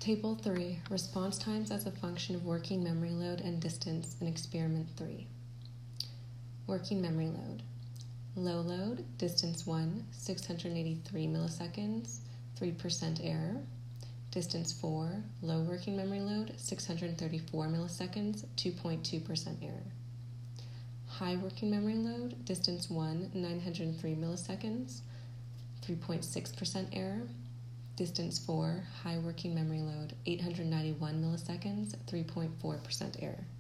Table 3, response times as a function of working memory load and distance in experiment 3. Working memory load. Low load, distance 1, 683 milliseconds, 3% error. Distance 4, low working memory load, 634 milliseconds, 2.2% error. High working memory load, distance 1, 903 milliseconds, 3.6% error. Distance 4, high working memory load, 891 milliseconds, 3.4% error.